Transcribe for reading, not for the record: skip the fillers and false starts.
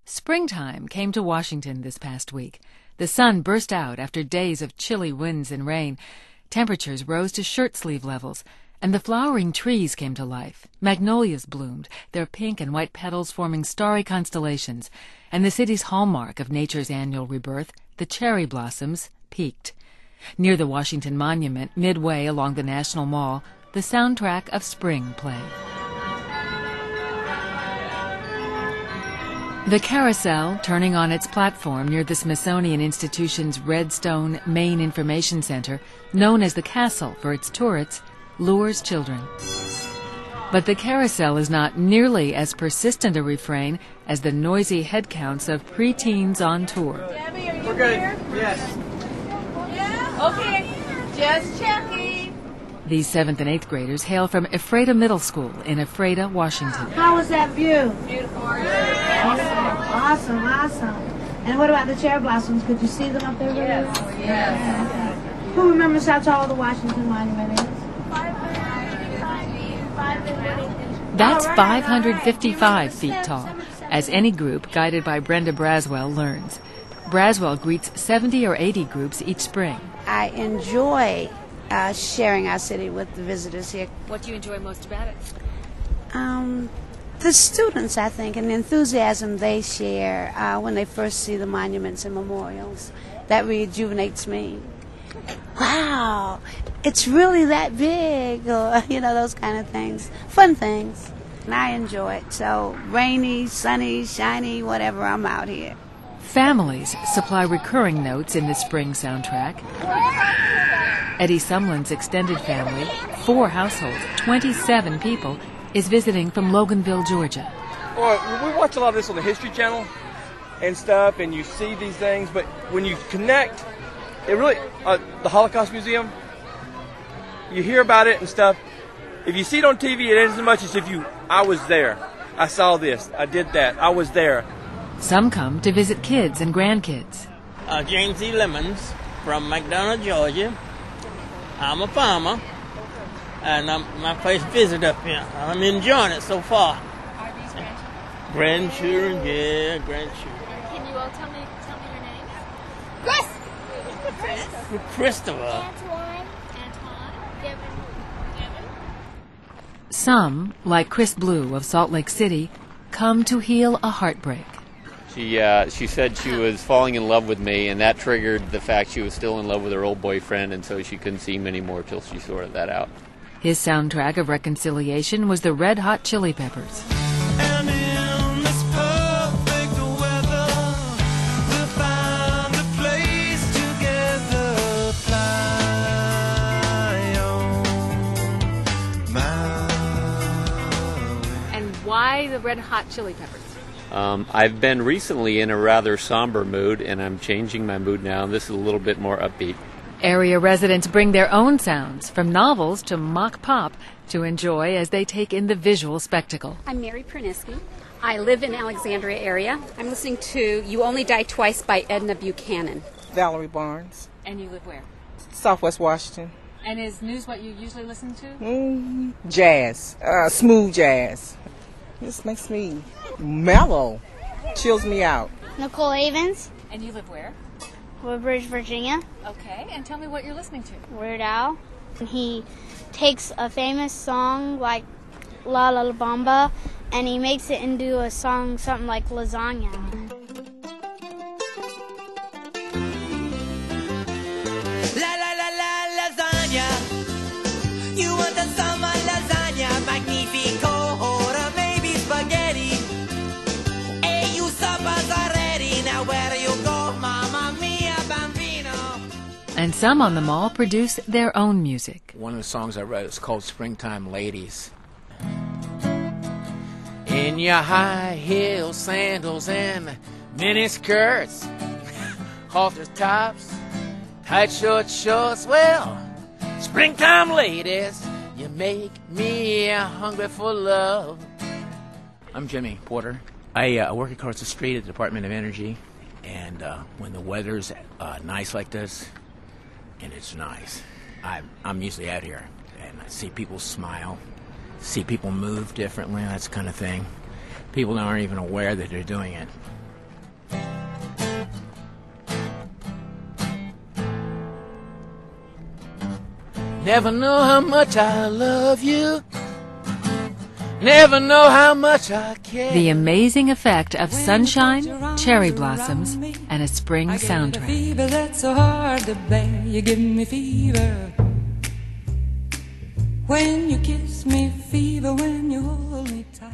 Springtime came to Washington this past week. The sun burst out after days of chilly winds and rain. Temperatures rose to shirt-sleeve levels, and the flowering trees came to life. Magnolias bloomed, their pink and white petals forming starry constellations, and the city's hallmark of nature's annual rebirth, the cherry blossoms, peaked. Near the Washington Monument, midway along the National Mall, the soundtrack of spring played. The carousel, turning on its platform near the Smithsonian Institution's Redstone Main Information Center, known as the Castle for its turrets, lures children. But the carousel is not nearly as persistent a refrain as the noisy head counts of preteens on tour. Gabby, are you We're good. here? Yes. Yeah? Okay. Just checking. These 7th and 8th graders hail from Ephrata Middle School in Ephrata, Washington. How was that view? Beautiful. Awesome. And what about the cherry blossoms? Could you see them up there? Yes. Yeah. Who remembers how tall the Washington Monument is? That's 555 feet tall, as any group guided by Brenda Braswell learns. Braswell greets 70 or 80 groups each spring. I enjoy sharing our city with the visitors here. What do you enjoy most about it? The students, I think, and the enthusiasm they share when they first see the monuments and memorials. That rejuvenates me. Wow, it's really that big, or, those kind of things. Fun things. And I enjoy it. So, rainy, sunny, shiny, whatever, I'm out here. Families supply recurring notes in the spring soundtrack. Eddie Sumlin's extended family, 4 households, 27 people, is visiting from Loganville, Georgia. Well, we watch a lot of this on the History Channel and stuff, and you see these things, but when you connect, it really, the Holocaust Museum, you hear about it and stuff. If you see it on TV, it isn't as much as if I was there. I saw this. I did that. I was there. Some come to visit kids and grandkids. James E. Lemons from McDonough, Georgia. I'm a farmer, and I'm my first visit up here. I'm enjoying it so far. Are these Grandchildren, yeah, grandchildren. Can you all tell me your names? Chris. Christopher. Antoine. Devin. Some, like Chris Blue of Salt Lake City, come to heal a heartbreak. She said she was falling in love with me, and that triggered the fact she was still in love with her old boyfriend, and so she couldn't see him anymore till she sorted that out. His soundtrack of reconciliation was the Red Hot Chili Peppers. And in this perfect weather, we'll find a place together, fly on my way. And why the Red Hot Chili Peppers? I've been recently in a rather somber mood, and I'm changing my mood now. This is a little bit more upbeat. Area residents bring their own sounds, from novels to mock pop, to enjoy as they take in the visual spectacle. I'm Mary Perniski. I live in Alexandria area. I'm listening to You Only Die Twice by Edna Buchanan. Valerie Barnes. And you live where? Southwest Washington. And is news what you usually listen to? Jazz. Smooth jazz. This makes me mellow. Chills me out. Nicole Avens. And you live where? Woodbridge, Virginia. Okay, and tell me what you're listening to. Weird Al. He takes a famous song like La La La Bamba and he makes it into a song something like lasagna. La la la la lasagna. You want the summer lasagna, magnifico, or maybe spaghetti. Hey, you suppers are ready. Now where you go, mamma mia, bambino? And some on the mall produce their own music. One of the songs I wrote is called Springtime Ladies. In your high heel sandals and mini skirts, halter tops, tight short shorts, well, springtime ladies, you make me hungry for love. I'm Jimmy Porter. I work across the street at the Department of Energy, and when the weather's nice like this, and it's nice, I'm usually out here, and I see people smile, see people move differently, that kind of thing. People aren't even aware that they're doing it. Never know how much I love you. Never know how much I care. The amazing effect of sunshine, cherry blossoms, and a spring soundtrack. Fever that's so hard to bear. You give me fever when you kiss me, fever when you hold me tight.